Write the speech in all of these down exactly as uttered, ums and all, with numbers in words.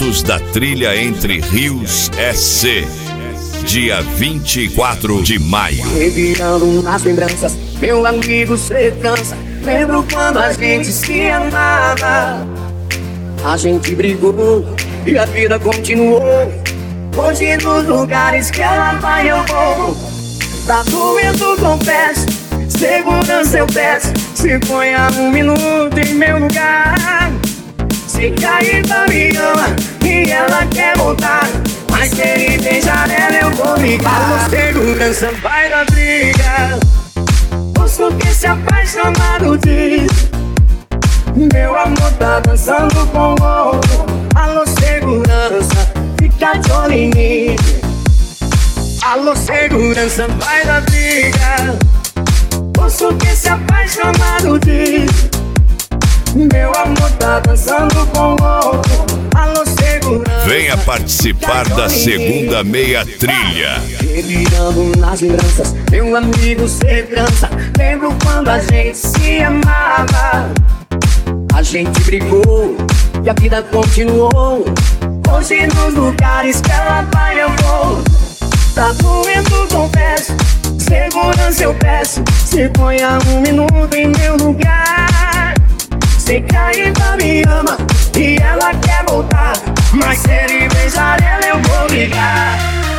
Eventos da Trilha Entre Rios S C, dia vinte e quatro de maio. Revirando nas lembranças, meu amigo, cê cansa. Lembro quando a gente se amava. A gente brigou e a vida continuou. Hoje nos lugares que ela vai eu vou. Tá doendo, confesso, segurança eu peço. Se ponha um minuto em meu lugar. Se cair pra me ama e ela quer voltar, mas se ele beijar ela eu vou ligar. Segurança vai na briga. Posso que se apaixonado diz. Meu amor tá dançando com outro. Alô segurança, fica de olho em mim. Alô segurança vai na briga. Posso que se apaixonado diz. Meu amor tá dançando com outro. Alô segurança, venha participar da segunda meia trilha. Revirando nas lembranças, meu amigo, cê cansa. Lembro quando a gente se amava. A gente brigou e a vida continuou. Hoje nos lugares que ela vai eu vou. Tá doendo, confesso, segurança eu peço. Se ponha um minuto em meu lugar. Se cair pra me ama e ela quer voltar, mas se ele beijar ela eu vou ligar.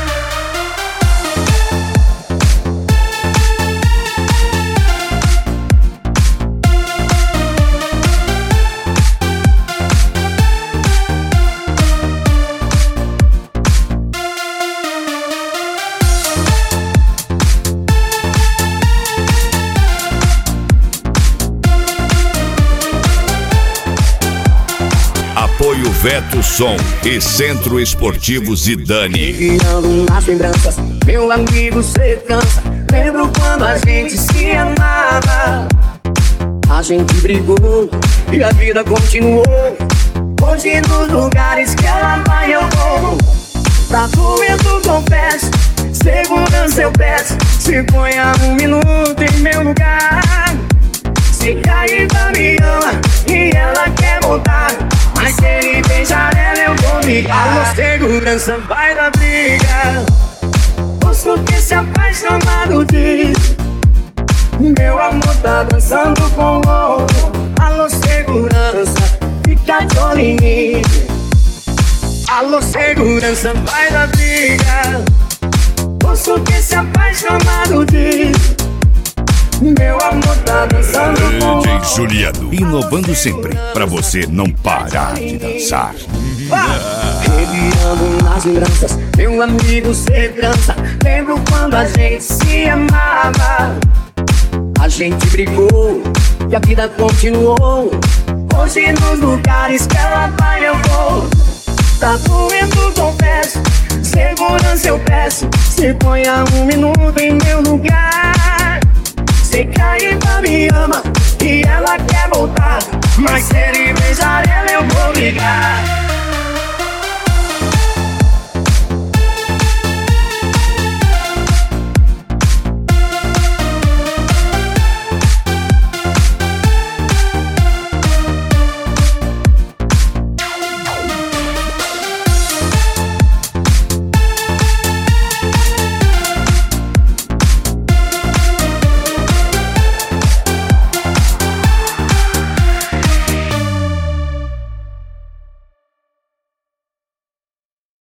Apoio Veto Som e Centro Esportivo Zidane. Revirando nas lembranças, meu amigo, cê cansa. Lembro quando a gente se amava. A gente brigou e a vida continuou. Hoje nos lugares que ela vai eu vou. Tá doendo, confesso, segurança eu peço. Se ponha um minuto em meu lugar. Se cair pra me ama e ela quer voltar, mas se ele beijar ela eu vou ligar. Alô segurança vai na briga. Posso que se apaixonado diz. Meu amor tá dançando com outro. Alô segurança, fica de olho em mim. Alô segurança vai na briga. Posso que se apaixonado diz. Meu amor tá dançando com D J Juliano, inovando sempre pra você não parar de dançar. Ah! Revirando nas lembranças, meu amigo, cê cansa. Lembro quando a gente se amava. A gente brigou e a vida continuou. Hoje nos lugares que ela vai eu vou. Tá doendo, confesso, segurança eu peço. Se ponha um minuto em meu lugar. Se cair pra me ama e ela quer voltar, mas se ele beijar ela eu vou ligar.